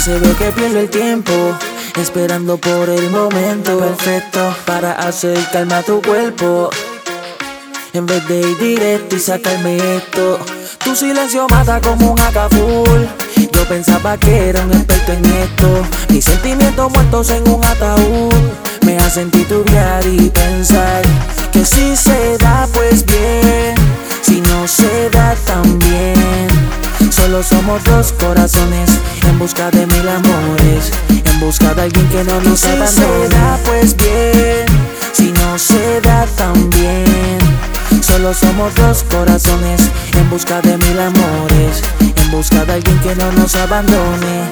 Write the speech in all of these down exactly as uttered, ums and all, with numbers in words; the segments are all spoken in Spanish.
veces veo que pierdo el tiempo esperando por el momento perfecto para acercarme a tu cuerpo. En vez de ir directo y sacarme esto, tu silencio mata como un A K full. Yo pensaba que era un experto en esto. Mis sentimientos muertos en un ataúd me hacen titubear y pensar que si se da pues bien, si no se da también. Solo somos dos corazones en busca de mil amores, en busca de alguien que no nos abandone. Si se da pues bien, si no se da también. Solo somos dos corazones en busca de mil amores, en busca de alguien que no nos abandone,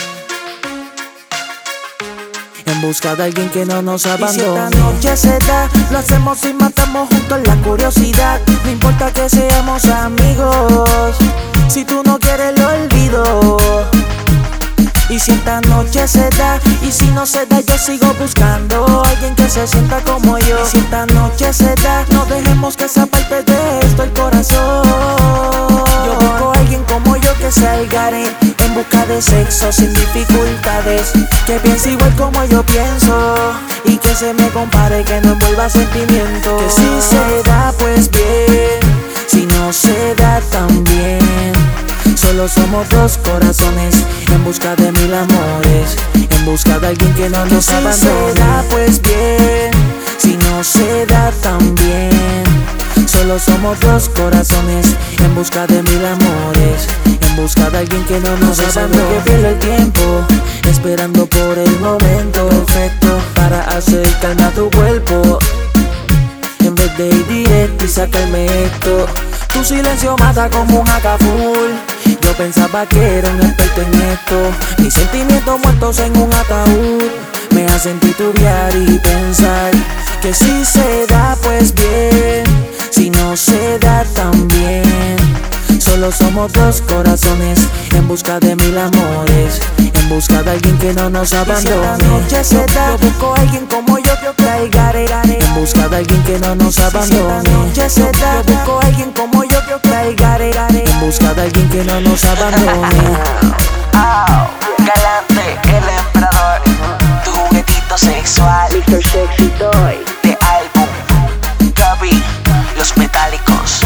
en busca de alguien que no nos abandone. Y si esta noche se da, lo hacemos y matamos juntos la curiosidad. No importa que seamos amigos, si tú no quieres lo olvido. Y si esta noche se da, y si no se da, yo sigo buscando a alguien que se sienta como yo. Y si esta noche se da, no dejemos que esa parte de esto el corazón. Yo busco a alguien como yo que salga en busca de sexo sin dificultades, que piense igual como yo pienso y que se me compare, que no envuelva sentimientos. Que si se da pues bien, si no se da también. Solo somos dos corazones en busca de mil amores, en busca de alguien que no nos abandone. Si se da pues bien, si no se da también. Solo somos dos corazones en busca de mil amores, en busca de alguien que no nos abandone. Que pierdo el tiempo esperando por el momento perfecto para acercarme a tu cuerpo. En vez de ir directo y sacarme esto, tu silencio mata como un A K full. Yo pensaba que era un experto en esto. Mis sentimientos muertos en un ataúd me hacen titubear y pensar que si se da pues bien, si no se da también. Solo somos dos corazones en busca de mil amores, en busca de alguien que no nos abandone. Y si esta noche se da, yo busco a alguien como yo que traiga en busca de alguien que no nos abandone. Si esta noche se da, yo busco a alguien como yo que traiga en busca de alguien que no nos abandone. Oh, Galante, el emperador, tu juguetito sexual, mister Sexy Toy, de álbum, Gaby, los metálicos,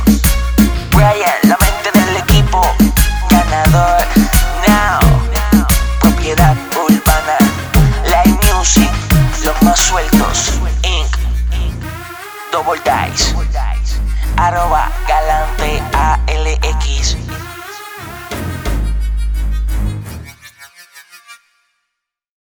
Brian, la mente del equipo, ganador, now, propiedad urbana, live music, los más sueltos, Inc, Double Dice, arroba